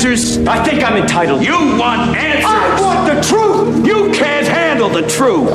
answers? I think I'm entitled. You want answers? I want the truth! You can't handle the truth.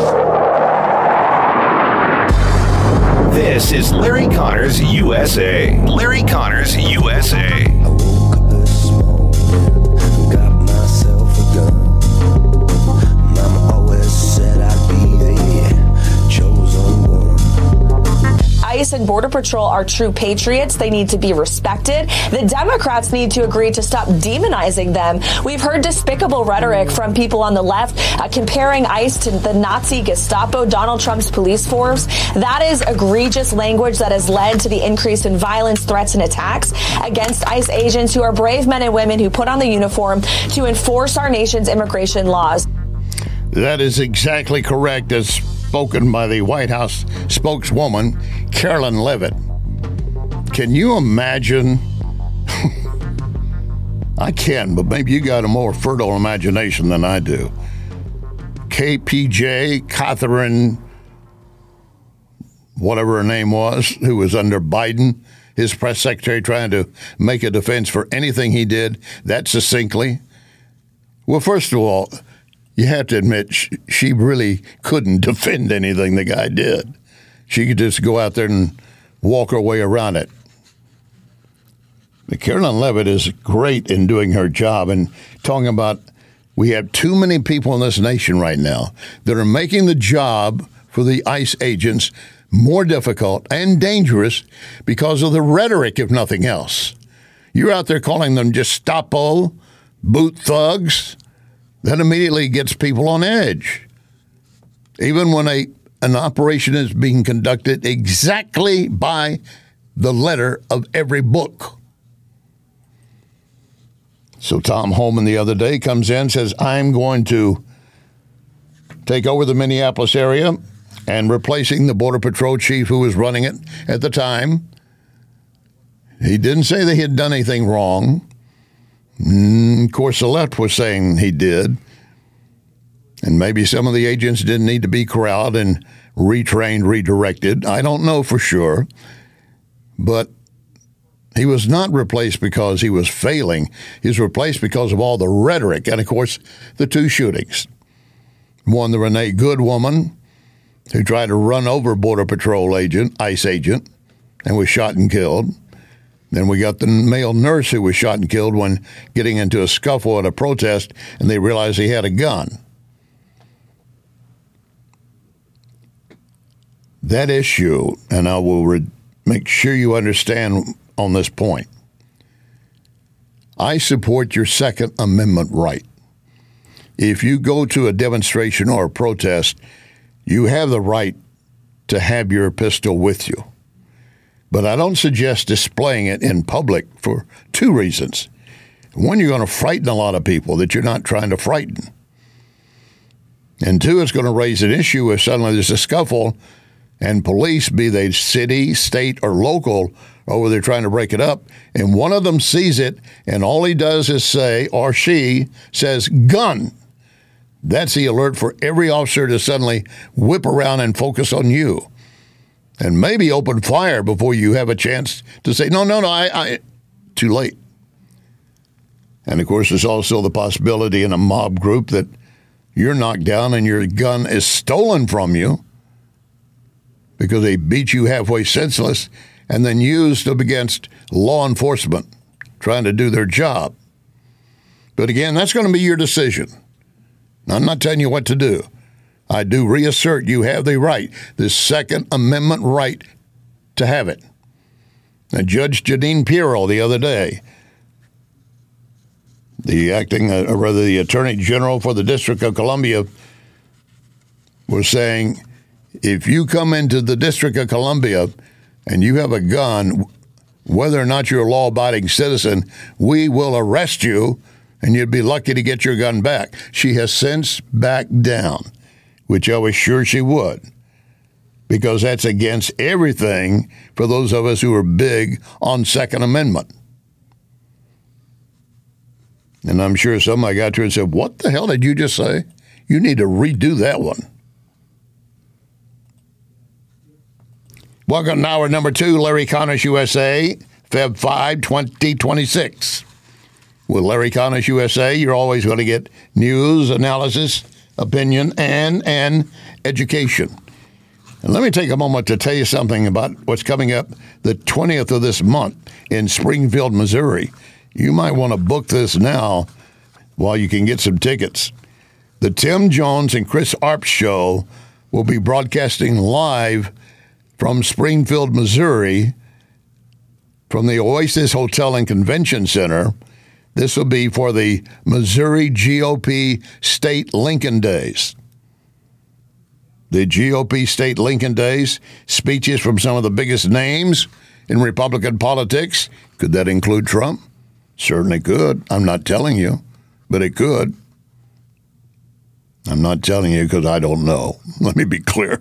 This is Larry Connors USA. Larry Connors USA. I woke up this morning, got myself a gun. Mama always said I'd be the chosen one. ICE and Border Patrol are true patriots. They need to be respected. The Democrats need to agree to stop demonizing them. We've heard despicable rhetoric from people on the left comparing ICE to the Nazi Gestapo, Donald Trump's police force. That is egregious language that has led to the increase in violence, threats, and attacks against ICE agents who are brave men and women who put on the uniform to enforce our nation's immigration laws. That is exactly correct, as spoken by the White House spokeswoman, Carolyn Levitt. Can you imagine? I can, but maybe you got a more fertile imagination than I do. KPJ, Catherine, whatever her name was, who was under Biden, his press secretary, trying to make a defense for anything he did that succinctly. Well, first of all, you have to admit she really couldn't defend anything the guy did. She could just go out there and walk her way around it. But Carolyn Levitt is great in doing her job and talking about we have too many people in this nation right now that are making the job for the ICE agents more difficult and dangerous because of the rhetoric, if nothing else. You're out there calling them Gestapo, boot thugs. That immediately gets people on edge. Even when an operation is being conducted exactly by the letter of every book. So Tom Homan the other day comes in and says, I'm going to take over the Minneapolis area and replacing the Border Patrol chief who was running it at the time. He didn't say they had done anything wrong. Of course, the left was saying he did. And maybe some of the agents didn't need to be corralled and retrained, redirected. I don't know for sure. But he was not replaced because he was failing. He was replaced because of all the rhetoric. And, of course, the two shootings. One, the Renee Good woman who tried to run over Border Patrol agent, ICE agent, and was shot and killed. Then we got the male nurse who was shot and killed when getting into a scuffle at a protest, and they realized he had a gun. That issue, and I will make sure you understand on this point, I support your Second Amendment right. If you go to a demonstration or a protest, you have the right to have your pistol with you. But I don't suggest displaying it in public for two reasons. One, you're going to frighten a lot of people that you're not trying to frighten. And two, it's going to raise an issue if suddenly there's a scuffle and police, be they city, state, or local, over there trying to break it up, and one of them sees it, and all he does is say, or she says, gun. That's the alert for every officer to suddenly whip around and focus on you. And maybe open fire before you have a chance to say, no, I too late. And, of course, there's also the possibility in a mob group that you're knocked down and your gun is stolen from you because they beat you halfway senseless and then used up against law enforcement trying to do their job. But, again, that's going to be your decision. I'm not telling you what to do. I do reassert you have the right, the Second Amendment right, to have it. Now, Judge Jeanine Pirro the other day, the Attorney General for the District of Columbia, was saying, if you come into the District of Columbia and you have a gun, whether or not you're a law-abiding citizen, we will arrest you, and you'd be lucky to get your gun back. She has since backed down, which I was sure she would, because that's against everything for those of us who are big on Second Amendment. And I'm sure somebody got to her and said, what the hell did you just say? You need to redo that one. Welcome to hour number 2, Larry Connors USA, Feb 5, 2026. With Larry Connors USA, you're always going to get news, analysis, opinion, and education. And let me take a moment to tell you something about what's coming up the 20th of this month in Springfield, Missouri. You might want to book this now while you can get some tickets. The Tim Jones and Chris Arp Show will be broadcasting live from Springfield, Missouri, from the Oasis Hotel and Convention Center. This will be for the Missouri GOP State Lincoln Days. The GOP State Lincoln Days, speeches from some of the biggest names in Republican politics. Could that include Trump? Certainly could. I'm not telling you, but it could. I'm not telling you because I don't know. Let me be clear.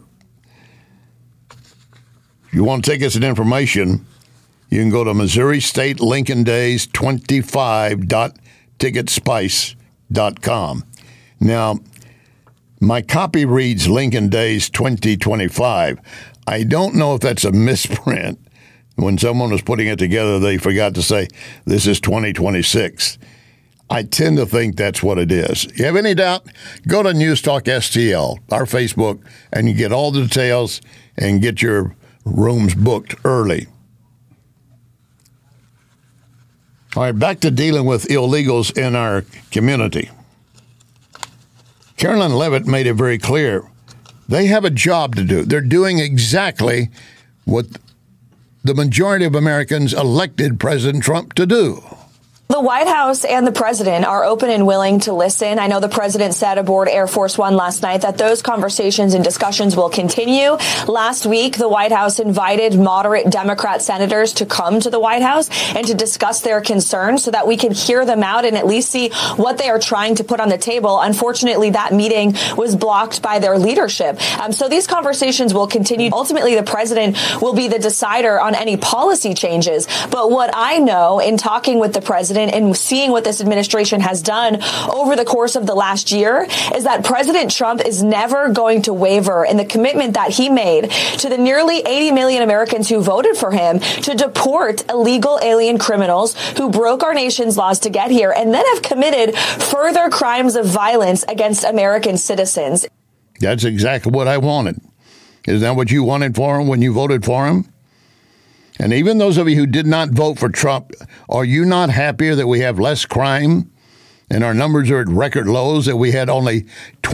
If you want tickets and information, you can go to Missouri State Lincoln Days 25.ticketspice.com. Now, my copy reads Lincoln Days 2025. I don't know if that's a misprint. When someone was putting it together, they forgot to say, this is 2026. I tend to think that's what it is. You have any doubt? Go to News Talk STL, our Facebook, and you get all the details and get your rooms booked early. All right, back to dealing with illegals in our community. Carolyn Levitt made it very clear. They have a job to do. They're doing exactly what the majority of Americans elected President Trump to do. The White House and the president are open and willing to listen. I know the president said aboard Air Force One last night that those conversations and discussions will continue. Last week, the White House invited moderate Democrat senators to come to the White House and to discuss their concerns so that we can hear them out and at least see what they are trying to put on the table. Unfortunately, that meeting was blocked by their leadership. So these conversations will continue. Ultimately, the president will be the decider on any policy changes. But what I know in talking with the president and seeing what this administration has done over the course of the last year is that President Trump is never going to waver in the commitment that he made to the nearly 80 million Americans who voted for him to deport illegal alien criminals who broke our nation's laws to get here and then have committed further crimes of violence against American citizens. That's exactly what I wanted. Is that what you wanted for him when you voted for him? And even those of you who did not vote for Trump, are you not happier that we have less crime and our numbers are at record lows, that we had only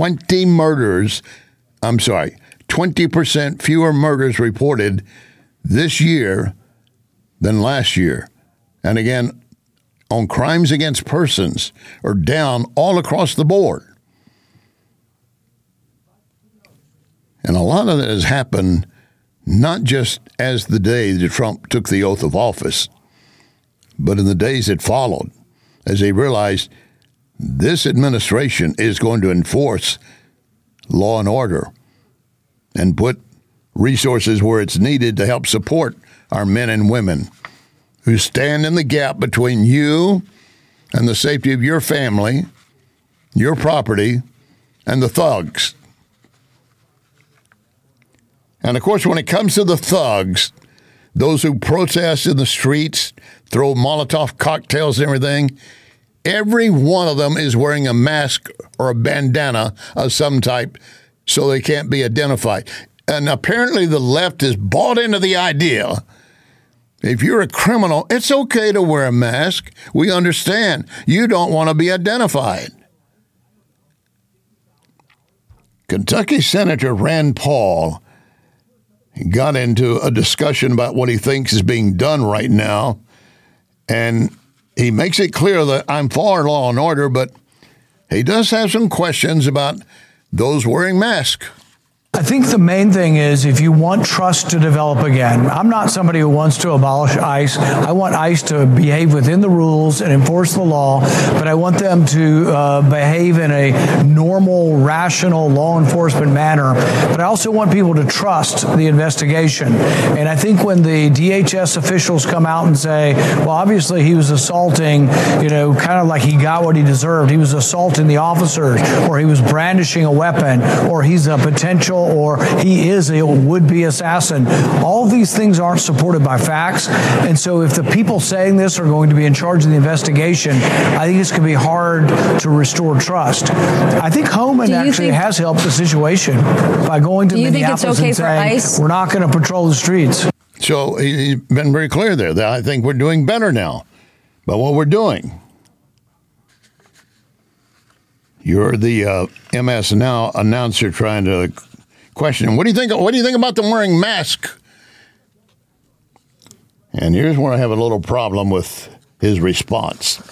20% fewer murders reported this year than last year? And again, on crimes against persons are down all across the board. And a lot of that has happened not just as the day that Trump took the oath of office, but in the days that followed, as they realized this administration is going to enforce law and order and put resources where it's needed to help support our men and women who stand in the gap between you and the safety of your family, your property, and the thugs. And, of course, when it comes to the thugs, those who protest in the streets, throw Molotov cocktails and everything, every one of them is wearing a mask or a bandana of some type so they can't be identified. And apparently the left is bought into the idea, if you're a criminal, it's okay to wear a mask. We understand. You don't want to be identified. Kentucky Senator Rand Paul got into a discussion about what he thinks is being done right now, and he makes it clear that I'm for law and order, but he does have some questions about those wearing masks. I think the main thing is if you want trust to develop again, I'm not somebody who wants to abolish ICE. I want ICE to behave within the rules and enforce the law, but I want them to behave in a normal, rational law enforcement manner. But I also want people to trust the investigation. And I think when the DHS officials come out and say, well, obviously he was assaulting, kind of like he got what he deserved. He was assaulting the officers, or he was brandishing a weapon, or he's a potential or he is a would-be assassin. All these things aren't supported by facts. And so if the people saying this are going to be in charge of the investigation, I think it's going to be hard to restore trust. I think Homan actually has helped the situation by going to Minneapolis and saying, we're not going to patrol the streets. So he's been very clear there that I think we're doing better now by what we're doing. You're the MS Now announcer trying to question him. What do you think? What do you think about them wearing masks? And here's where I have a little problem with his response.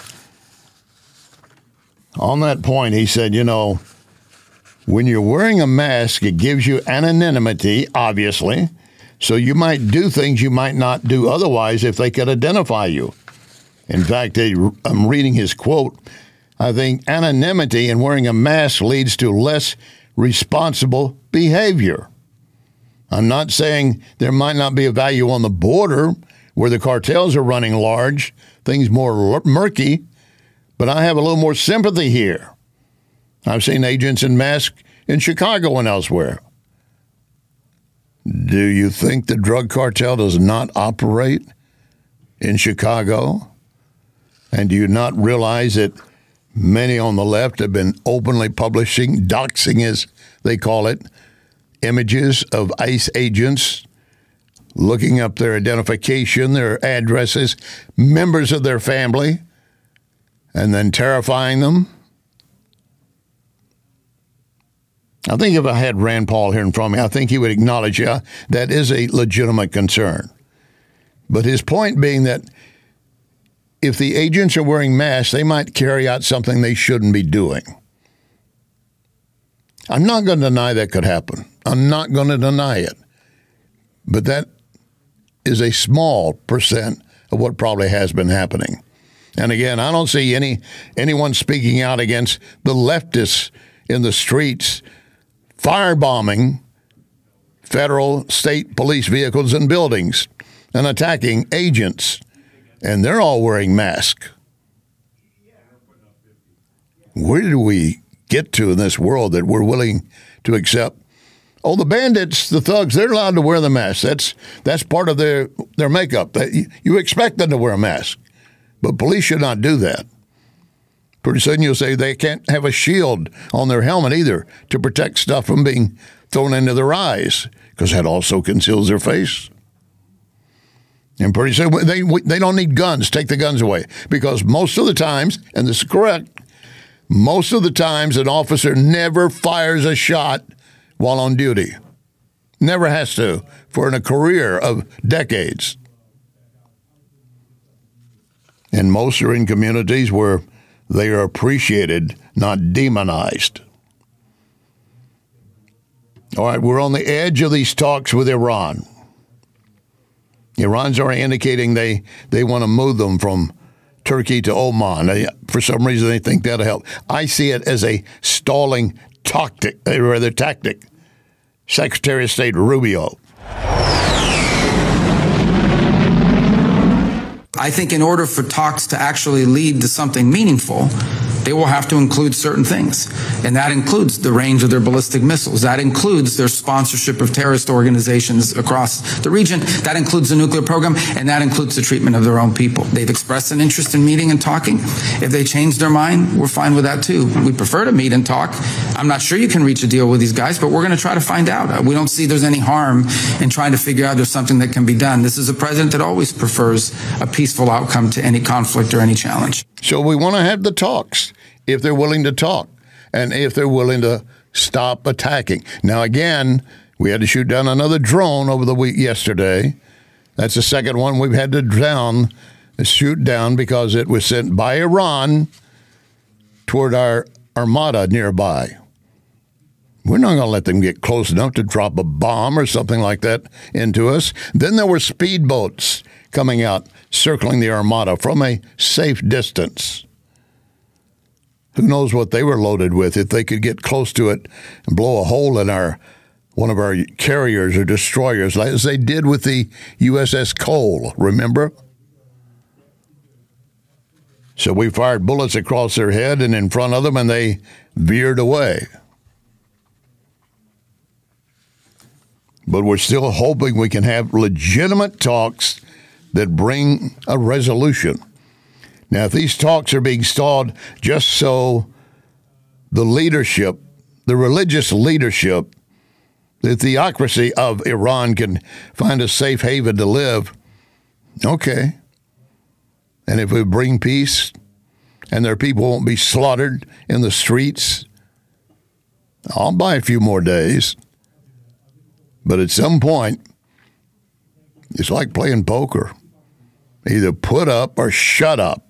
On that point, he said, you know, when you're wearing a mask, it gives you anonymity, obviously, so you might do things you might not do otherwise if they could identify you. In fact, I'm reading his quote. I think anonymity and wearing a mask leads to less responsible behavior. I'm not saying there might not be a value on the border where the cartels are running large, things more murky, but I have a little more sympathy here. I've seen agents in masks in Chicago and elsewhere. Do you think the drug cartel does not operate in Chicago? And do you not realize that many on the left have been openly publishing, doxing as they call it, images of ICE agents, looking up their identification, their addresses, members of their family, and then terrifying them? I think if I had Rand Paul here in front of me, I think he would acknowledge, yeah, that is a legitimate concern. But his point being that if the agents are wearing masks, they might carry out something they shouldn't be doing. I'm not going to deny that could happen. I'm not going to deny it. But that is a small percent of what probably has been happening. And again, I don't see anyone speaking out against the leftists in the streets firebombing federal, state police vehicles and buildings and attacking agents. And they're all wearing masks. Where do we get to in this world that we're willing to accept? Oh, the bandits, the thugs, they're allowed to wear the mask. That's part of their makeup. You expect them to wear a mask. But police should not do that. Pretty soon you'll say they can't have a shield on their helmet either to protect stuff from being thrown into their eyes, because that also conceals their face. And pretty soon they don't need guns. Take the guns away. Because most of the times, and this is correct, most of the times an officer never fires a shot while on duty. Never has to for a career of decades. And most are in communities where they are appreciated, not demonized. All right, we're on the edge of these talks with Iran. Iran's already indicating they want to move them from Turkey to Oman. For some reason, they think that'll help. I see it as a stalling tactic. Secretary of State Rubio. I think in order for talks to actually lead to something meaningful, they will have to include certain things. And that includes the range of their ballistic missiles. That includes their sponsorship of terrorist organizations across the region. That includes the nuclear program, and that includes the treatment of their own people. They've expressed an interest in meeting and talking. If they change their mind, we're fine with that too. We prefer to meet and talk. I'm not sure you can reach a deal with these guys, but we're going to try to find out. We don't see there's any harm in trying to figure out there's something that can be done. This is a president that always prefers a peaceful outcome to any conflict or any challenge. So we want to have the talks if they're willing to talk and if they're willing to stop attacking. Now, again, we had to shoot down another drone over the week yesterday. That's the second one we've had to shoot down because it was sent by Iran toward our armada nearby. We're not going to let them get close enough to drop a bomb or something like that into us. Then there were speedboats coming out, circling the armada from a safe distance. Who knows what they were loaded with? If they could get close to it and blow a hole in one of our carriers or destroyers, like as they did with the USS Cole, remember? So we fired bullets across their head and in front of them, and they veered away. But we're still hoping we can have legitimate talks that bring a resolution. Now, if these talks are being stalled just so the leadership, the religious leadership, the theocracy of Iran can find a safe haven to live, okay. And if we bring peace and their people won't be slaughtered in the streets, I'll buy a few more days. But at some point, it's like playing poker. Either put up or shut up.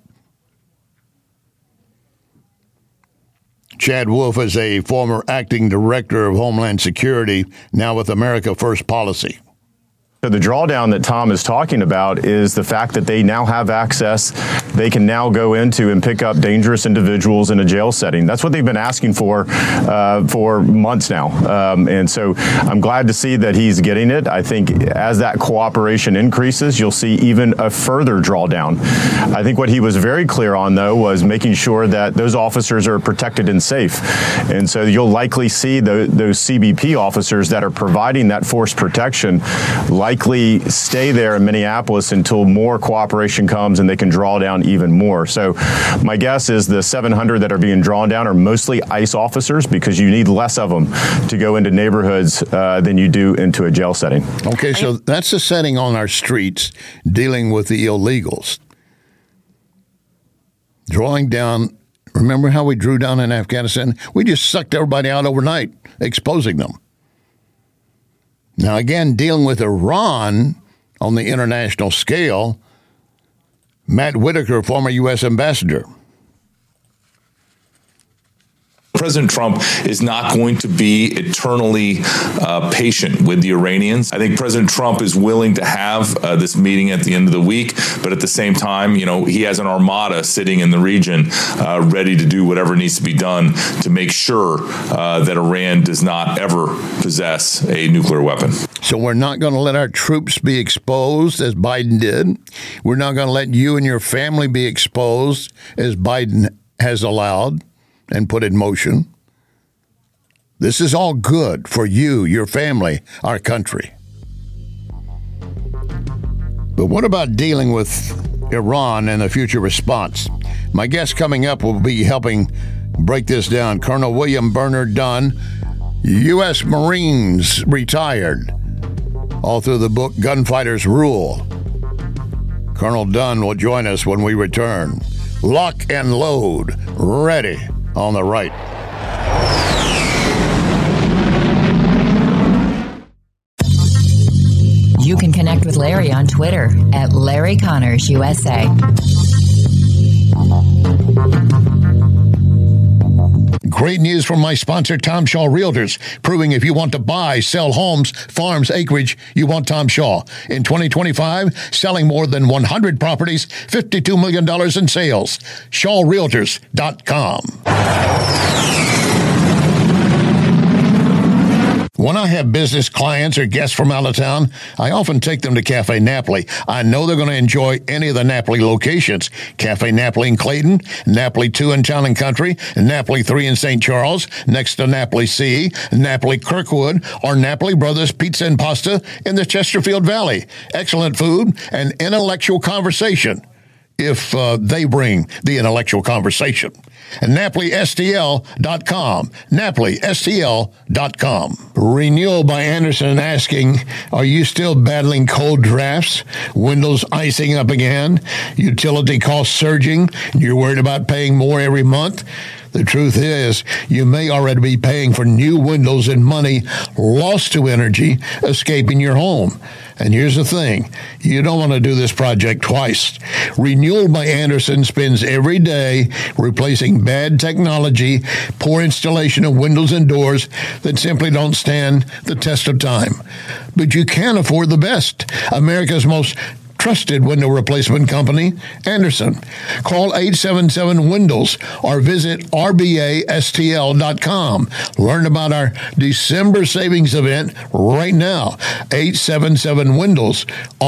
Chad Wolf is a former acting director of Homeland Security, now with America First Policy. So the drawdown that Tom is talking about is the fact that they now have access. They can now go into and pick up dangerous individuals in a jail setting. That's what they've been asking for months now. And so I'm glad to see that he's getting it. I think as that cooperation increases, you'll see even a further drawdown. I think what he was very clear on, though, was making sure that those officers are protected and safe. And so you'll likely see those CBP officers that are providing that force protection likely stay there in Minneapolis until more cooperation comes and they can draw down even more. So my guess is the 700 that are being drawn down are mostly ICE officers because you need less of them to go into neighborhoods than you do into a jail setting. Okay, so that's the setting on our streets dealing with the illegals. Drawing down, remember how we drew down in Afghanistan? We just sucked everybody out overnight, exposing them. Now, again, dealing with Iran on the international scale, Matt Whitaker, former U.S. ambassador. President Trump is not going to be eternally patient with the Iranians. I think President Trump is willing to have this meeting at the end of the week, but at the same time, he has an armada sitting in the region ready to do whatever needs to be done to make sure that Iran does not ever possess a nuclear weapon. So we're not going to let our troops be exposed as Biden did. We're not going to let you and your family be exposed as Biden has allowed and put in motion. This is all good for you, your family, our country. But what about dealing with Iran and the future response? My guest coming up will be helping break this down. Colonel William Bernard Dunn, U.S. Marines retired, all through the book Gunfighters Rule. Colonel Dunn will join us when we return. Lock and load, ready. On the right. You can connect with Larry on Twitter at Larry Connors USA. Great news from my sponsor, Tom Shaw Realtors, proving if you want to buy, sell homes, farms, acreage, you want Tom Shaw. In 2025, selling more than 100 properties, $52 million in sales. ShawRealtors.com. When I have business clients or guests from out of town, I often take them to Cafe Napoli. I know they're going to enjoy any of the Napoli locations. Cafe Napoli in Clayton, Napoli 2 in Town and Country, Napoli 3 in St. Charles, next to Napoli C, Napoli Kirkwood, or Napoli Brothers Pizza and Pasta in the Chesterfield Valley. Excellent food and intellectual conversation, if they bring the intellectual conversation. And NapoliSTL.com. NapoliSTL.com. Renewal by Anderson asking, are you still battling cold drafts? Windows icing up again? Utility costs surging? You're worried about paying more every month? The truth is, you may already be paying for new windows and money lost to energy escaping your home. And here's the thing, you don't want to do this project twice. Renewal by Anderson spends every day replacing bad technology, poor installation of windows and doors that simply don't stand the test of time. But you can afford the best. America's most trusted window replacement company, Anderson. Call 877-WINDOWS or visit rbastl.com. Learn about our December savings event right now. 877-WINDOWS,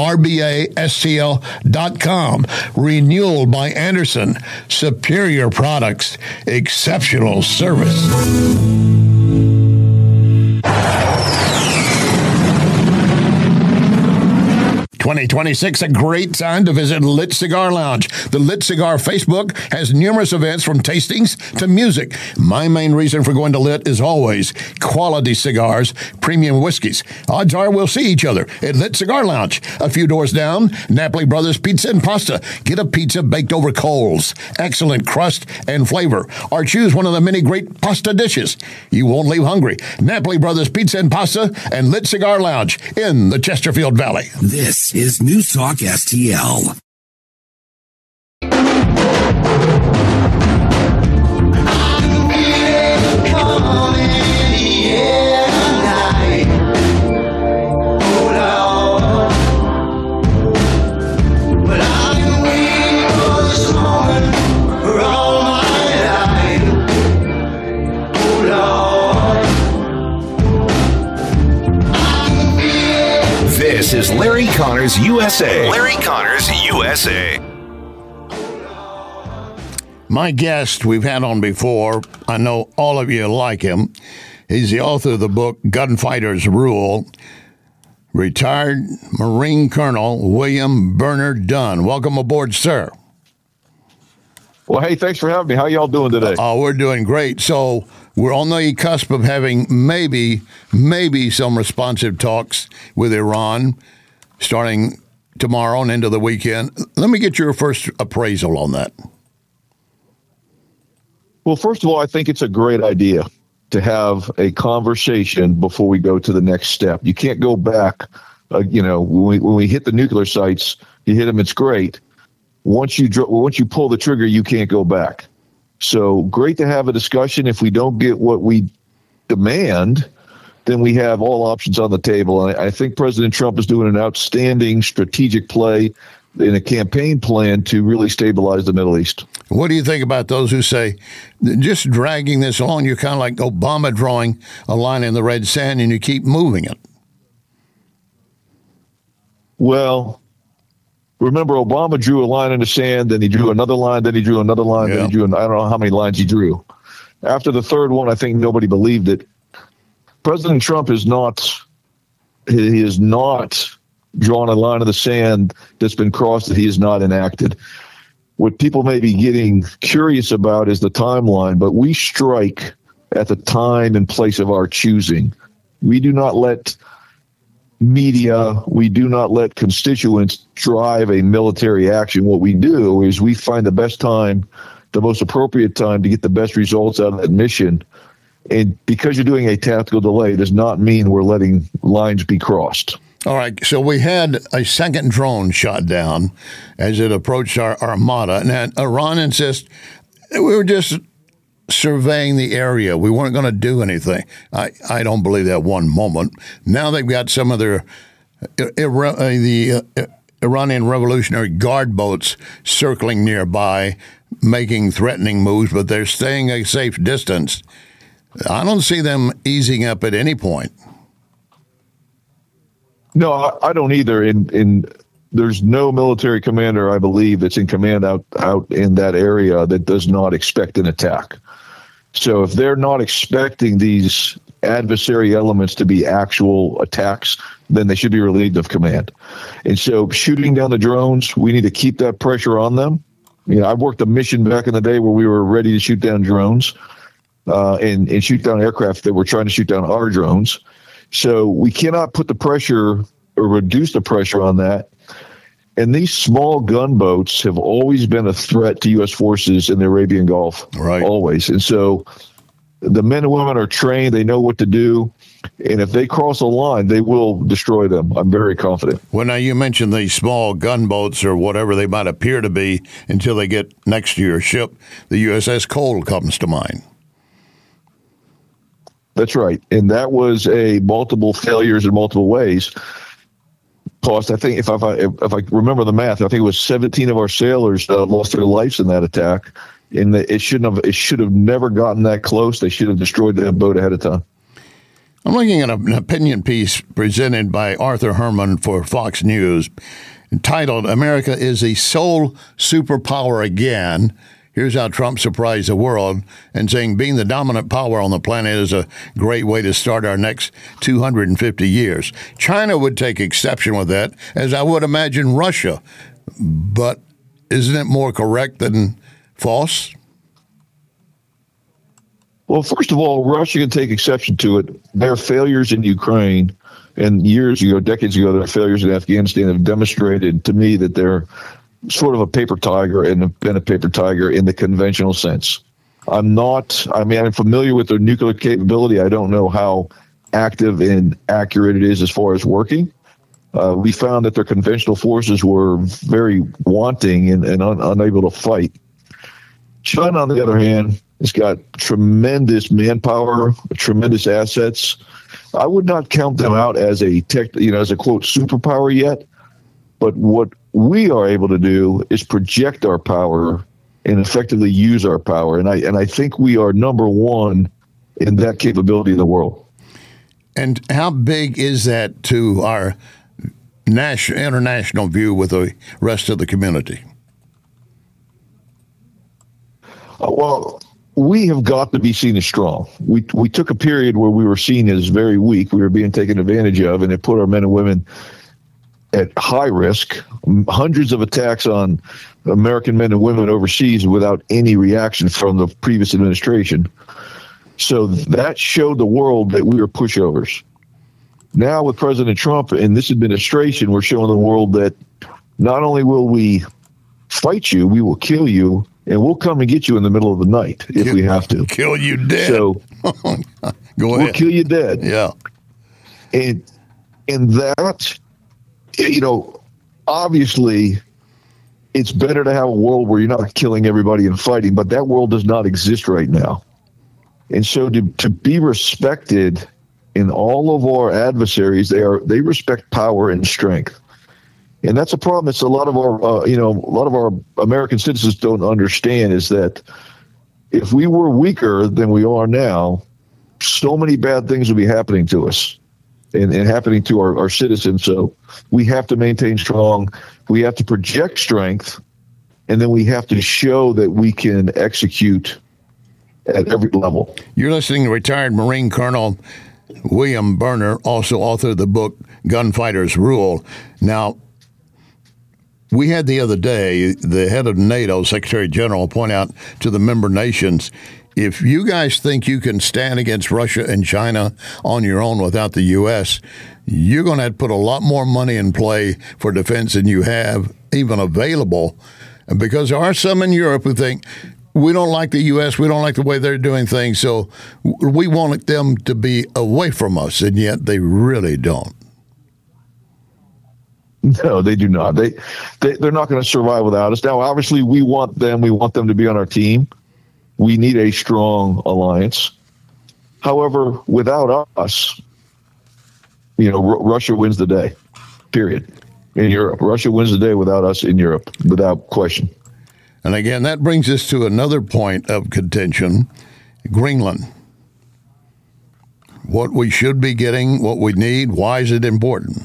rbastl.com. Renewal by Anderson. Superior products, exceptional service. 2026, a great time to visit Lit Cigar Lounge. The Lit Cigar Facebook has numerous events from tastings to music. My main reason for going to Lit is always quality cigars, premium whiskeys. Odds are we'll see each other at Lit Cigar Lounge. A few doors down, Napoli Brothers Pizza and Pasta. Get a pizza baked over coals. Excellent crust and flavor. Or choose one of the many great pasta dishes. You won't leave hungry. Napoli Brothers Pizza and Pasta and Lit Cigar Lounge in the Chesterfield Valley. This is News Talk STL. This is Larry Connors USA. Larry Connors USA. My guest we've had on before, I know all of you like him. He's the author of the book Gunfighter's Rule, retired Marine Colonel William Bernard Dunn. Welcome aboard, sir. Well, hey, thanks for having me. How y'all doing today? Oh, we're doing great. So we're on the cusp of having maybe some responsive talks with Iran starting tomorrow and into the weekend. Let me get your first appraisal on that. Well, first of all, I think it's a great idea to have a conversation before we go to the next step. You can't go back. When we hit the nuclear sites, you hit them, it's great. Once you pull the trigger, you can't go back. So great to have a discussion. If we don't get what we demand, then we have all options on the table. And I think President Trump is doing an outstanding strategic play in a campaign plan to really stabilize the Middle East. What do you think about those who say just dragging this on, you're kind of like Obama drawing a line in the red sand and you keep moving it? Well, remember, Obama drew a line in the sand, then he drew another line, then he drew another line, then he drew, I don't know how many lines he drew. After the third one, I think nobody believed it. President Trump is not drawn a line in the sand that's been crossed that he has not enacted. What people may be getting curious about is the timeline, but we strike at the time and place of our choosing. We do not let media, we do not let constituents drive a military action. What we do is we find the best time, the most appropriate time to get the best results out of that mission. And because you're doing a tactical delay does not mean we're letting lines be crossed. All right, so we had a second drone shot down as it approached our Armada. And Iran insists we were just surveying the area. We weren't going to do anything. I don't believe that one moment. Now they've got some of their the Iranian Revolutionary Guard boats circling nearby, making threatening moves, but they're staying a safe distance. I don't see them easing up at any point. No, I don't either. And there's no military commander, I believe, that's in command out in that area that does not expect an attack. So if they're not expecting these adversary elements to be actual attacks, then they should be relieved of command. And so shooting down the drones, we need to keep that pressure on them. I've worked a mission back in the day where we were ready to shoot down drones and shoot down aircraft that were trying to shoot down our drones. So we cannot put the pressure or reduce the pressure on that. And these small gunboats have always been a threat to U.S. forces in the Arabian Gulf, right? Always. And so the men and women are trained. They know what to do. And if they cross a line, they will destroy them. I'm very confident. Well, now you mentioned these small gunboats or whatever they might appear to be until they get next to your ship. The USS Cole comes to mind. That's right. And that was a multiple failures in multiple ways. Cost, I think, if I remember the math, I think it was 17 of our sailors lost their lives in that attack. And it should have never gotten that close. They should have destroyed that boat ahead of time. I'm looking at an opinion piece presented by Arthur Herman for Fox News entitled, "America is the Sole Superpower Again. Here's how Trump surprised the world and saying being the dominant power on the planet is a great way to start our next 250 years. China would take exception with that, as I would imagine Russia. But isn't it more correct than false? Well, first of all, Russia can take exception to it. Their failures in Ukraine and years ago, decades ago, their failures in Afghanistan have demonstrated to me that they're sort of a paper tiger and have been a paper tiger in the conventional sense. I'm familiar with their nuclear capability. I don't know how active and accurate it is as far as working. We found that their conventional forces were very wanting and unable to fight. China, on the other hand, has got tremendous manpower, tremendous assets. I would not count them out as a quote superpower yet. But what we are able to do is project our power and effectively use our power. And I think we are number one in that capability in the world. And how big is that to our international view with the rest of the community? Well, we have got to be seen as strong. We took a period where we were seen as very weak. We were being taken advantage of, and it put our men and women at high risk. Hundreds of attacks on American men and women overseas without any reaction from the previous administration. So that showed the world that we were pushovers. Now with President Trump and this administration, we're showing the world that not only will we fight you, we will kill you, and we'll come and get you in the middle of the night if we have to. Kill you dead. So Go ahead. We'll kill you dead. Yeah. And that, obviously it's better to have a world where you're not killing everybody and fighting, but that world does not exist right now. And so to be respected in all of our adversaries, they respect power and strength. And that's a problem. It's a lot of our American citizens don't understand is that if we were weaker than we are now, so many bad things would be happening to us and happening to our citizens. So we have to maintain strong. We have to project strength, and then we have to show that we can execute at every level. You're listening to retired Marine Colonel William Berner, also authored the book Gunfighters Rule. Now, we had the other day the head of NATO, Secretary General, point out to the member nations, if you guys think you can stand against Russia and China on your own without the U.S., you're going to have to put a lot more money in play for defense than you have even available. Because there are some in Europe who think, we don't like the U.S., we don't like the way they're doing things, so we want them to be away from us, and yet they really don't. No, they do not. They're not going to survive without us. Now, obviously, we want them to be on our team. We need a strong alliance. However, without us, Russia wins the day, period. In Europe, Russia wins the day without us in Europe, without question. And again, that brings us to another point of contention, Greenland. What we should be getting, what we need, why is it important?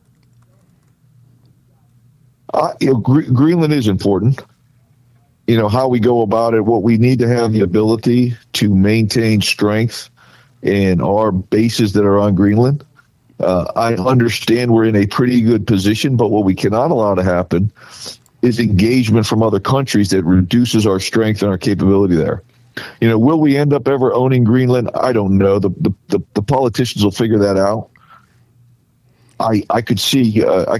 Greenland is important. How we go about it, what we need to have the ability to maintain strength in our bases that are on Greenland. I understand we're in a pretty good position, but what we cannot allow to happen is engagement from other countries that reduces our strength and our capability there. Will we end up ever owning Greenland? I don't know. The politicians will figure that out. I could see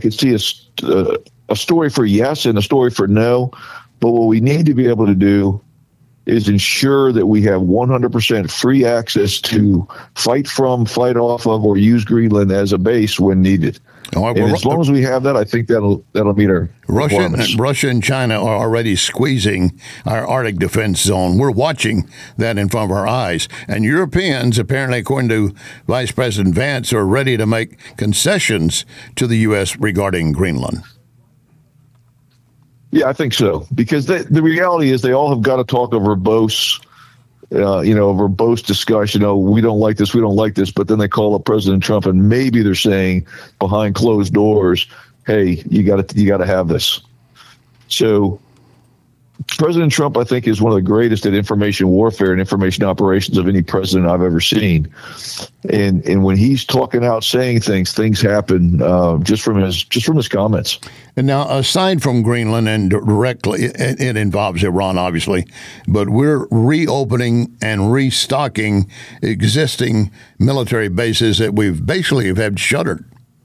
a story for yes and a story for no, but what we need to be able to do is ensure that we have 100% free access to fight from, fight off of, or use Greenland as a base when needed. And as long as we have that, I think that'll meet our requirements. Russia and China are already squeezing our Arctic defense zone. We're watching that in front of our eyes. And Europeans, apparently, according to Vice President Vance, are ready to make concessions to the U.S. regarding Greenland. Yeah, I think so. Because the reality is they all have got to talk a verbose discussion. We don't like this. But then they call up President Trump, and maybe they're saying behind closed doors, "Hey, you got to have this." So President Trump, I think, is one of the greatest at information warfare and information operations of any president I've ever seen. And when he's talking out, saying things happen just from his comments. And now, aside from Greenland and directly, it involves Iran, obviously, but we're reopening and restocking existing military bases that we've basically had shuttered.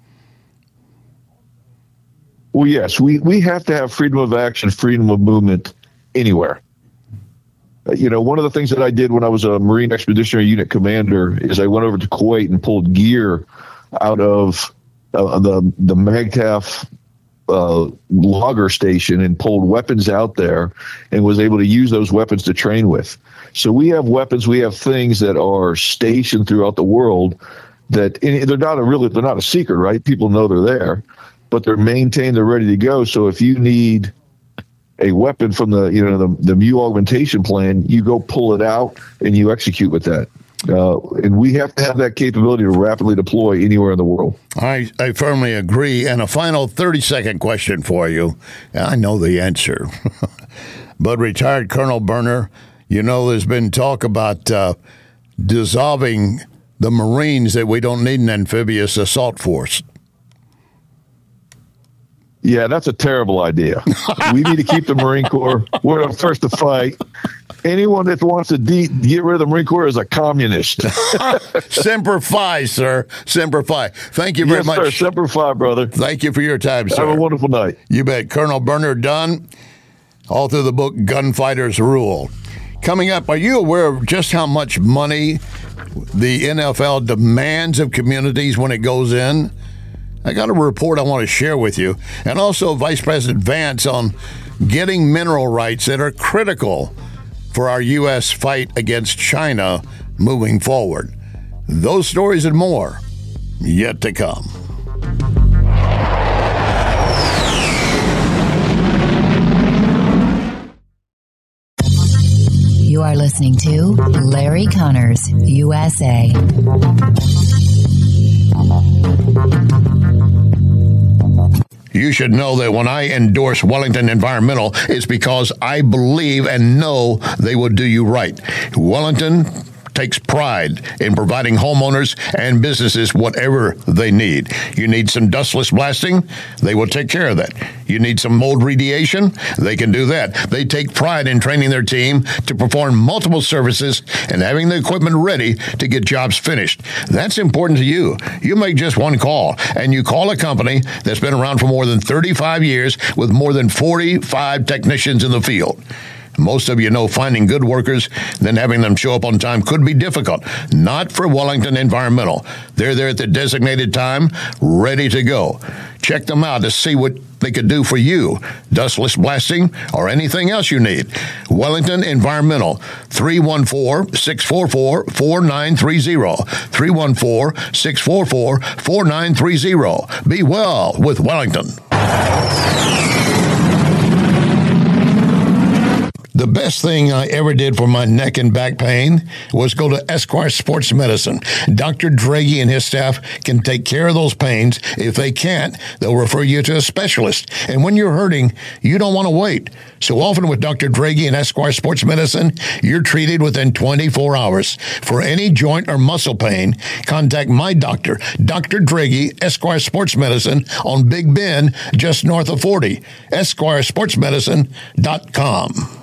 Well, yes, we have to have freedom of action, freedom of movement anywhere. One of the things that I did when I was a Marine Expeditionary Unit commander is I went over to Kuwait and pulled gear out of the Magtaf logger station and pulled weapons out there and was able to use those weapons to train with. So we have weapons, we have things that are stationed throughout the world that they're not a secret, right? People know they're there, but they're maintained, they're ready to go. So if you need a weapon from the MU augmentation plan, you go pull it out and you execute with that. And we have to have that capability to rapidly deploy anywhere in the world. I firmly agree. And a final 30-second question for you. I know the answer. But retired Colonel Berner, there's been talk about dissolving the Marines, that we don't need an amphibious assault force. Yeah, that's a terrible idea. We need to keep the Marine Corps. We're the first to fight. Anyone that wants to get rid of the Marine Corps is a communist. Semper Fi, sir. Semper Fi. Thank you very much. Sir. Semper Fi, brother. Thank you for your time, sir. Have a wonderful night. You bet. Colonel Berner Dunn, author of the book Gunfighters Rule. Coming up, are you aware of just how much money the NFL demands of communities when it goes in? I got a report I want to share with you, and also Vice President Vance on getting mineral rights that are critical for our U.S. fight against China moving forward. Those stories and more yet to come. You are listening to Larry Connors, USA. You should know that when I endorse Wellington Environmental, it's because I believe and know they will do you right. Wellington takes pride in providing homeowners and businesses whatever they need. You need some dustless blasting? They will take care of that. You need some mold remediation? They can do that. They take pride in training their team to perform multiple services and having the equipment ready to get jobs finished. That's important to you. You make just one call, and you call a company that's been around for more than 35 years with more than 45 technicians in the field. Most of you know finding good workers, then having them show up on time could be difficult. Not for Wellington Environmental. They're there at the designated time, ready to go. Check them out to see what they could do for you. Dustless blasting or anything else you need. Wellington Environmental, 314-644-4930. 314-644-4930. Be well with Wellington. The best thing I ever did for my neck and back pain was go to Esquire Sports Medicine. Dr. Draghi and his staff can take care of those pains. If they can't, they'll refer you to a specialist. And when you're hurting, you don't want to wait. So often with Dr. Draghi and Esquire Sports Medicine, you're treated within 24 hours. For any joint or muscle pain, contact my doctor, Dr. Draghi, Esquire Sports Medicine on Big Bend, just north of 40. EsquireSportsMedicine.com.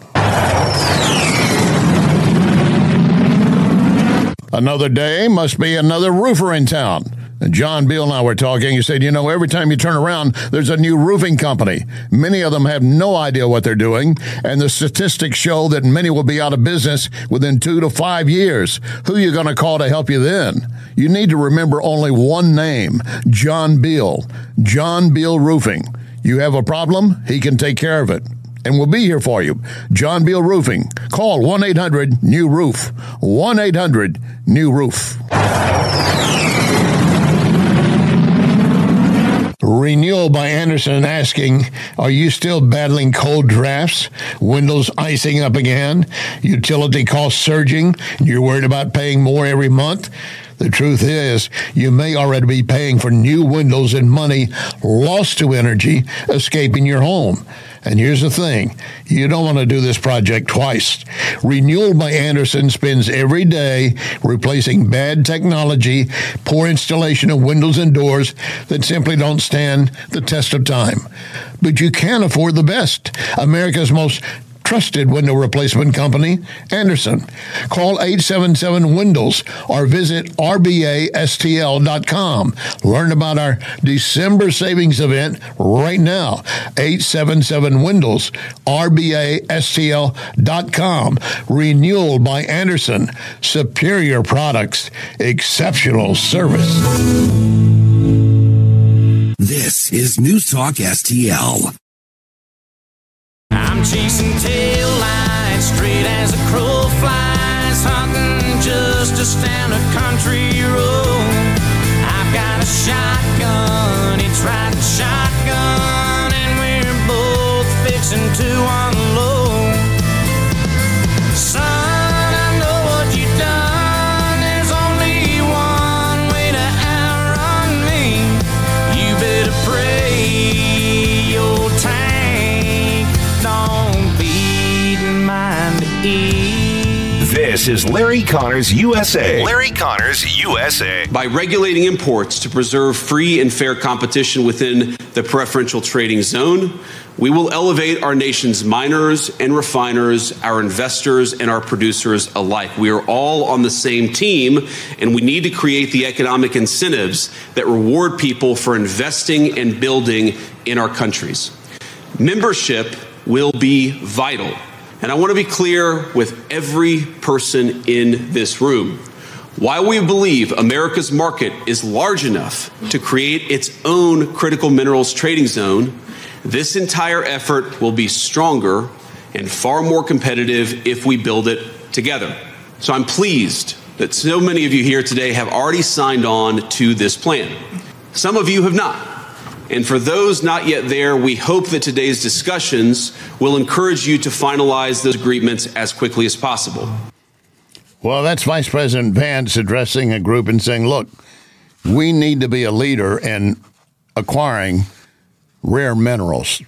Another day must be another roofer in town. John Beal and I were talking. He said, every time you turn around, there's a new roofing company. Many of them have no idea what they're doing, and the statistics show that many will be out of business within 2 to 5 years. Who are you going to call to help you then? You need to remember only one name, John Beal. John Beal Roofing. You have a problem, he can take care of it. And we'll be here for you. John Beal Roofing. Call 1-800-NEW-ROOF. 1-800-NEW-ROOF. Renewal by Anderson asking, are you still battling cold drafts? Windows icing up again? Utility costs surging? You're worried about paying more every month? The truth is, you may already be paying for new windows and money lost to energy escaping your home. And here's the thing, you don't want to do this project twice. Renewal by Andersen spends every day replacing bad technology, poor installation of windows and doors that simply don't stand the test of time. But you can afford the best, America's most trusted window replacement company, Andersen. Call 877-WINDOWS or visit rbastl.com. Learn about our December savings event right now. 877-WINDOWS, rbastl.com. Renewal by Andersen. Superior products, exceptional service. This is News Talk STL. I'm chasing tail lights straight as a crow flies, hunting justice down a country road. I've got a shotgun, it's riding shotgun, and we're both fixing to unload. Son, I know what you done, there's only one way to outrun me. You better pray your tank don't beat mine to eat. This is Larry Connors USA. Larry Connors USA. By regulating imports to preserve free and fair competition within the preferential trading zone, we will elevate our nation's miners and refiners, our investors and our producers alike. We are all on the same team, and we need to create the economic incentives that reward people for investing and building in our countries. Membership will be vital. And I want to be clear with every person in this room. While we believe America's market is large enough to create its own critical minerals trading zone, this entire effort will be stronger and far more competitive if we build it together. So I'm pleased that so many of you here today have already signed on to this plan. Some of you have not. And for those not yet there, we hope that today's discussions will encourage you to finalize those agreements as quickly as possible. Well, that's Vice President Vance addressing a group and saying, look, we need to be a leader in acquiring rare minerals,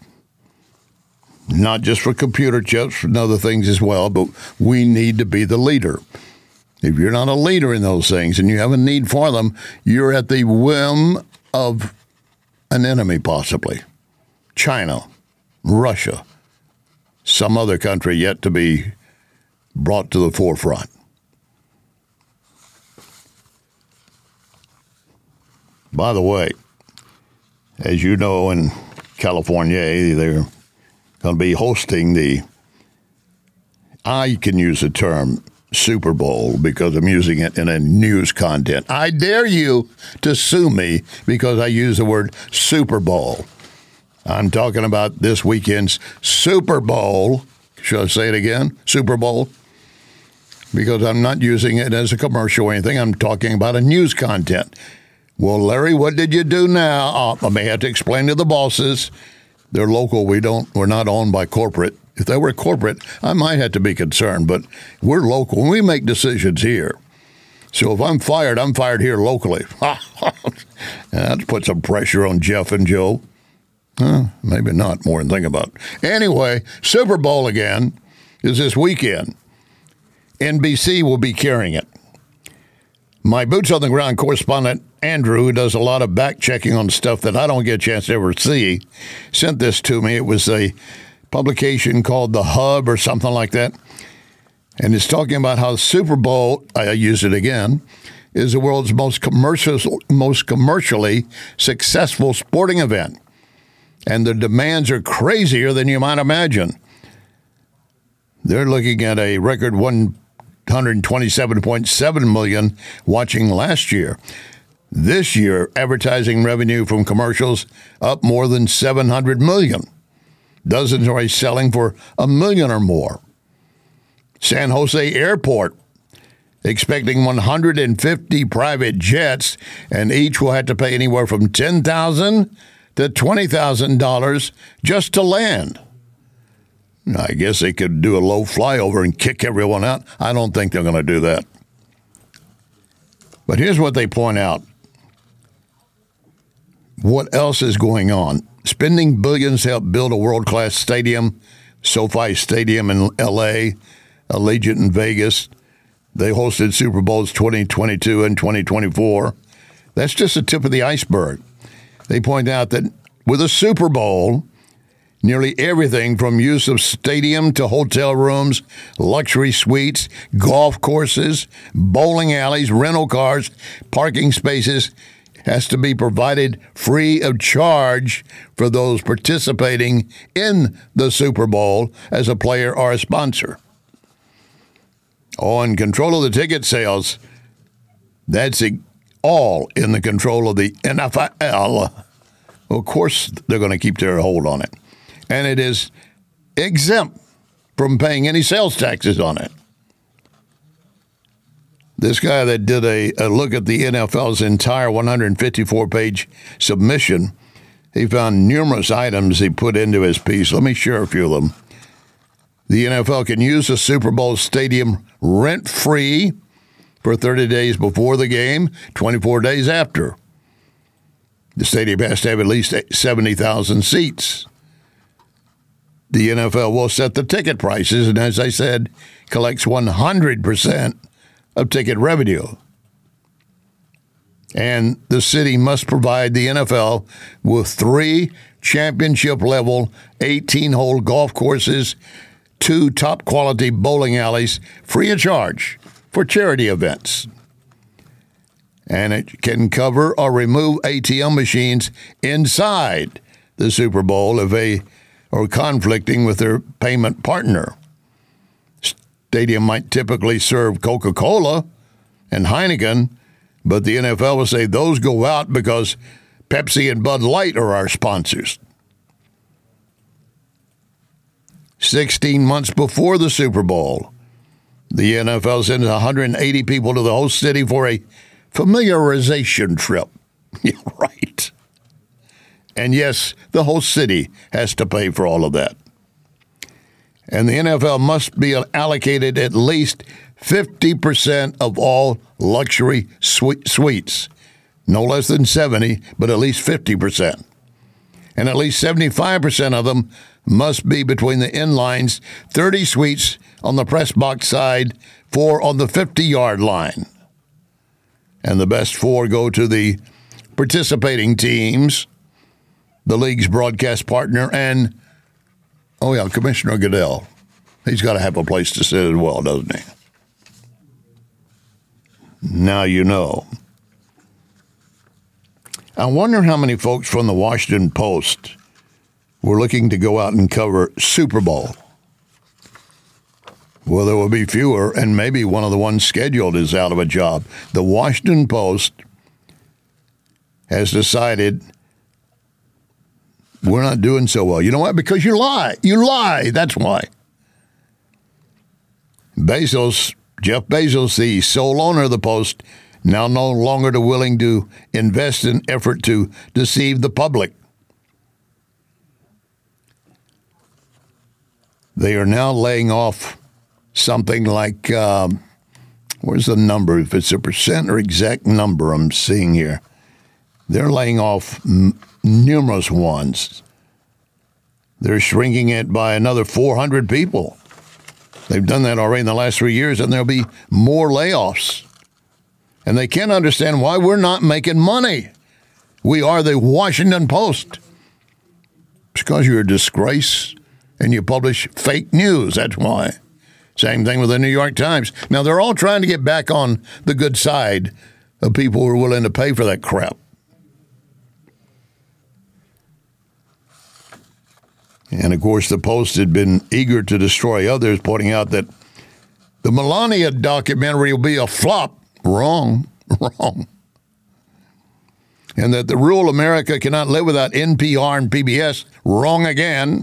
not just for computer chips and other things as well, but we need to be the leader. If you're not a leader in those things and you have a need for them, you're at the whim of an enemy, possibly. China, Russia, some other country yet to be brought to the forefront. By the way, as you know, in California, they're going to be hosting I can use the term Super Bowl because I'm using it in a news content. I dare you to sue me because I use the word Super Bowl. I'm talking about this weekend's Super Bowl. Should I say it again? Super Bowl? Because I'm not using it as a commercial or anything. I'm talking about a news content. Well, Larry, what did you do now? I may have to explain to the bosses. They're local. We're not owned by corporate. If they were corporate, I might have to be concerned, but we're local. We make decisions here. So if I'm fired here locally. That puts some pressure on Jeff and Joe. Maybe not, more than think about. Anyway, Super Bowl again is this weekend. NBC will be carrying it. My boots on the ground correspondent, Andrew, who does a lot of back checking on stuff that I don't get a chance to ever see, sent this to me. It was a publication called The Hub or something like that. And it's talking about how the Super Bowl, I use it again, is the world's most commercially successful sporting event. And the demands are crazier than you might imagine. They're looking at a record 127.7 million watching last year. This year, advertising revenue from commercials up more than 700 million. Dozens are selling for $1 million or more. San Jose Airport expecting 150 private jets, and each will have to pay anywhere from $10,000 to $20,000 just to land. I guess they could do a low flyover and kick everyone out. I don't think they're going to do that. But here's what they point out. What else is going on? Spending billions to help build a world-class stadium, SoFi Stadium in L.A., Allegiant in Vegas. They hosted Super Bowls 2022 and 2024. That's just the tip of the iceberg. They point out that with a Super Bowl, nearly everything from use of stadium to hotel rooms, luxury suites, golf courses, bowling alleys, rental cars, parking spaces has to be provided free of charge for those participating in the Super Bowl as a player or a sponsor. On control of the ticket sales, that's all in the control of the NFL. Of course, they're going to keep their hold on it. And it is exempt from paying any sales taxes on it. This guy that did a look at the NFL's entire 154-page submission, he found numerous items he put into his piece. Let me share a few of them. The NFL can use the Super Bowl stadium rent-free for 30 days before the game, 24 days after. The stadium has to have at least 70,000 seats. The NFL will set the ticket prices and, as I said, collects 100% of ticket revenue. And the city must provide the NFL with 3 championship-level 18-hole golf courses, 2 top-quality bowling alleys, free of charge for charity events. And it can cover or remove ATM machines inside the Super Bowl if they are conflicting with their payment partner. Stadium might typically serve Coca-Cola and Heineken, but the NFL will say those go out because Pepsi and Bud Light are our sponsors. 16 months before the Super Bowl, the NFL sends 180 people to the host city for a familiarization trip. Yeah, right. And yes, the host city has to pay for all of that. And the NFL must be allocated at least 50% of all luxury suites. No less than 70, but at least 50%. And at least 75% of them must be between the end lines, 30 suites on the press box side, 4 on the 50-yard line. And the best 4 go to the participating teams, the league's broadcast partner, and, Commissioner Goodell. He's got to have a place to sit as well, doesn't he? Now you know. I wonder how many folks from the Washington Post were looking to go out and cover Super Bowl. Well, there will be fewer, and maybe one of the ones scheduled is out of a job. The Washington Post has decided we're not doing so well. You know why? Because you lie. You lie. That's why. Jeff Bezos, the sole owner of the Post, now no longer willing to invest in effort to deceive the public. They are now laying off something like, where's the number? If it's a percent or exact number I'm seeing here. They're laying off numerous ones. They're shrinking it by another 400 people. They've done that already in the last 3 years, and there'll be more layoffs. And they can't understand why we're not making money. We are the Washington Post. It's because you're a disgrace and you publish fake news. That's why. Same thing with the New York Times. Now, they're all trying to get back on the good side of people who are willing to pay for that crap. And, of course, the Post had been eager to destroy others, pointing out that the Melania documentary will be a flop. Wrong. And that the rural America cannot live without NPR and PBS. Wrong again.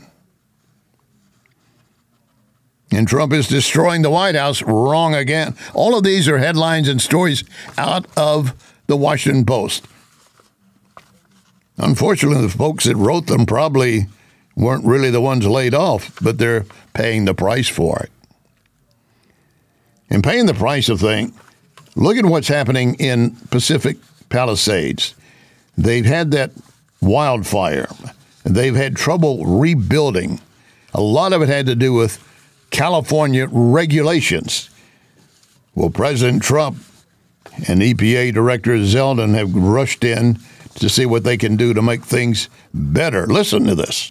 And Trump is destroying the White House. Wrong again. All of these are headlines and stories out of the Washington Post. Unfortunately, the folks that wrote them probably weren't really the ones laid off, but they're paying the price for it. And paying the price of things, Look at what's happening in Pacific Palisades. They've had that wildfire. They've had trouble rebuilding. A lot of it had to do with California regulations. Well, President Trump and EPA Director Zeldin have rushed in to see what they can do to make things better. Listen to this.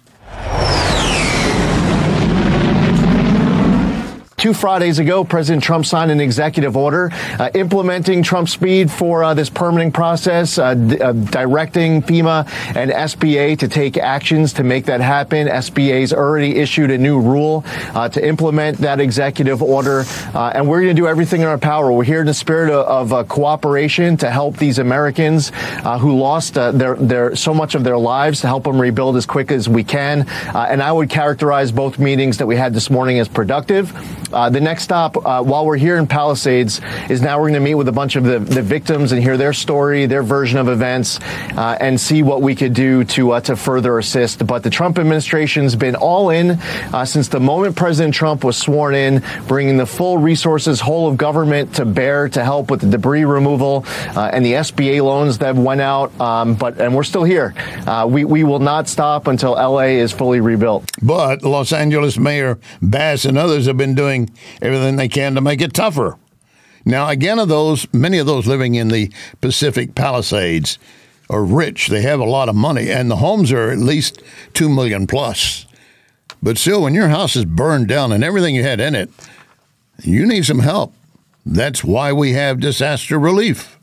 2 Fridays ago, President Trump signed an executive order implementing Trump's speed for this permitting process, directing FEMA and SBA to take actions to make that happen. SBA's already issued a new rule to implement that executive order, and we're going to do everything in our power. We're here in the spirit of cooperation to help these Americans who lost their so much of their lives, to help them rebuild as quick as we can. And I would characterize both meetings that we had this morning as productive. The next stop, while we're here in Palisades, is now we're going to meet with a bunch of the victims and hear their story, their version of events, and see what we could do to further assist. But the Trump administration's been all in since the moment President Trump was sworn in, bringing the full resources, whole of government to bear to help with the debris removal and the SBA loans that went out. And we're still here. We will not stop until LA is fully rebuilt. But Los Angeles Mayor Bass and others have been doing everything they can to make it tougher. Now, again, many of those living in the Pacific Palisades are rich. They have a lot of money, and the homes are at least $2 million plus. But still, when your house is burned down and everything you had in it, you need some help. That's why we have disaster relief.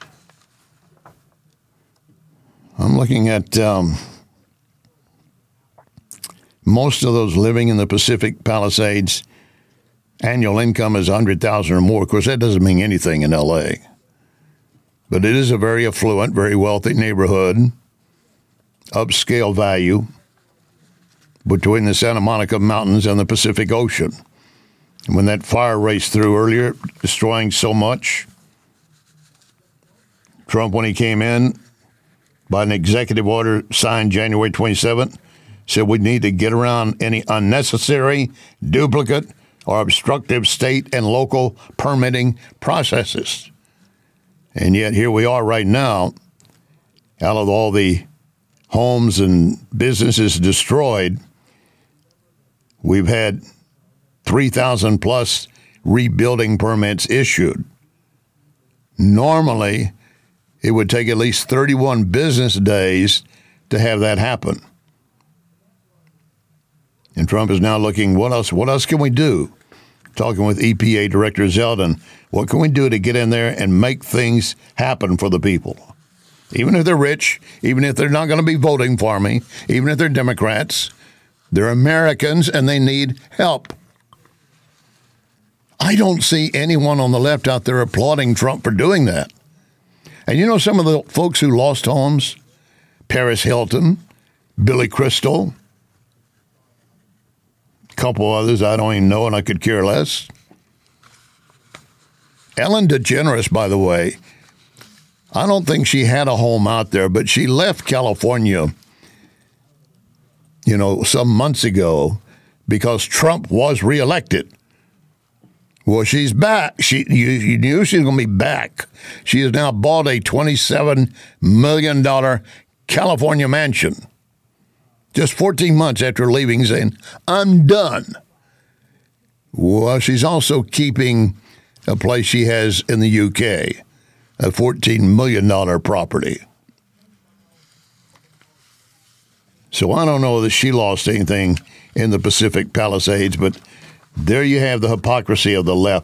I'm looking at most of those living in the Pacific Palisades. Annual income is $100,000 or more. Of course, that doesn't mean anything in L.A. But it is a very affluent, very wealthy neighborhood, upscale value between the Santa Monica Mountains and the Pacific Ocean. And when that fire raced through earlier, destroying so much, Trump, when he came in, by an executive order signed January 27th, said we need to get around any unnecessary, duplicate, or obstructive state and local permitting processes. And yet here we are right now, out of all the homes and businesses destroyed, we've had 3,000 plus rebuilding permits issued. Normally, it would take at least 31 business days to have that happen. And Trump is now looking, what else can we do? Talking with EPA Director Zeldin, what can we do to get in there and make things happen for the people? Even if they're rich, even if they're not going to be voting for me, even if they're Democrats, they're Americans and they need help. I don't see anyone on the left out there applauding Trump for doing that. And you know some of the folks who lost homes? Paris Hilton, Billy Crystal, couple others I don't even know and I could care less. Ellen DeGeneres, by the way, I don't think she had a home out there, but she left California, some months ago because Trump was reelected. Well, she's back. You knew she was going to be back. She has now bought a $27 million California mansion. Just 14 months after leaving, saying, I'm done. Well, she's also keeping a place she has in the UK, a $14 million property. So I don't know that she lost anything in the Pacific Palisades, but there you have the hypocrisy of the left.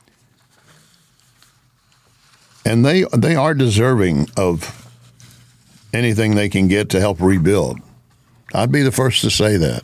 And they are deserving of anything they can get to help rebuild. I'd be the first to say that.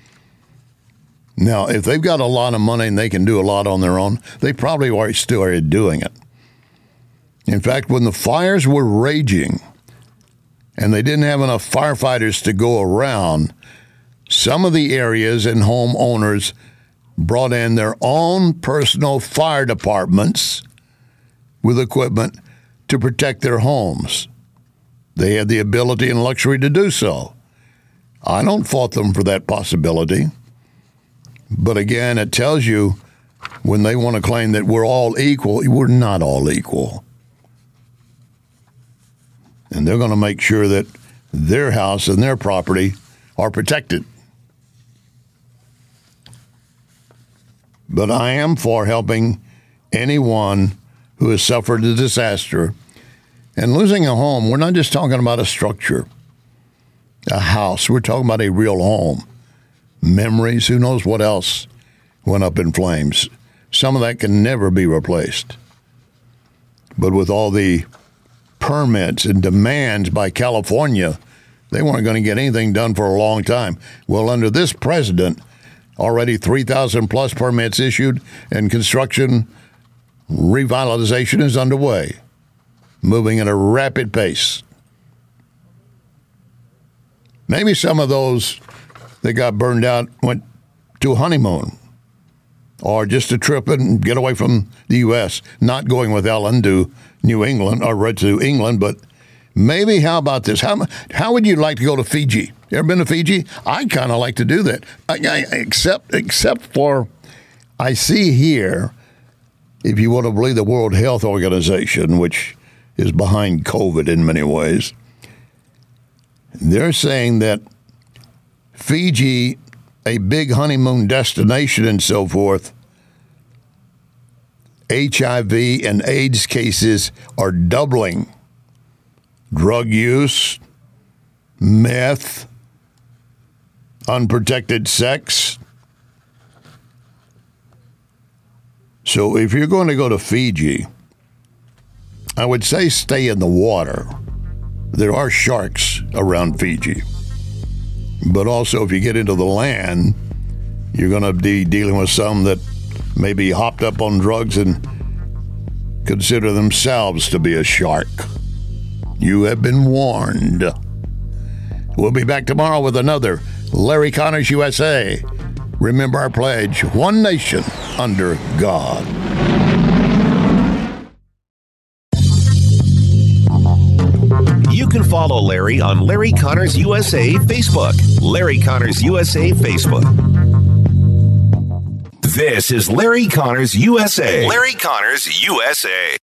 Now, if they've got a lot of money and they can do a lot on their own, they probably already started doing it. In fact, when the fires were raging and they didn't have enough firefighters to go around, some of the areas and homeowners brought in their own personal fire departments with equipment to protect their homes. They had the ability and luxury to do so. I don't fault them for that possibility. But again, it tells you when they want to claim that we're all equal. We're not all equal. And they're going to make sure that their house and their property are protected. But I am for helping anyone who has suffered a disaster. And losing a home, we're not just talking about a structure, a house. We're talking about a real home. Memories, who knows what else went up in flames. Some of that can never be replaced. But with all the permits and demands by California, they weren't going to get anything done for a long time. Well, under this president, already 3,000 plus permits issued and construction revitalization is underway, moving at a rapid pace. Maybe some of those that got burned out went to a honeymoon or just a trip and get away from the U.S., not going with Ellen to New England or to England, but maybe, how about this? How would you like to go to Fiji? You ever been to Fiji? I kind of like to do that, except for I see here, if you want to believe the World Health Organization, which is behind COVID in many ways, they're saying that Fiji, a big honeymoon destination and so forth, HIV and AIDS cases are doubling. Drug use, meth, unprotected sex. So if you're going to go to Fiji, I would say stay in the water. There are sharks around Fiji. But also, if you get into the land, you're going to be dealing with some that may be hopped up on drugs and consider themselves to be a shark. You have been warned. We'll be back tomorrow with another Larry Connors USA. Remember our pledge, one nation under God. You can follow Larry on Larry Connors USA Facebook. Larry Connors USA Facebook. This is Larry Connors USA. Larry Connors USA.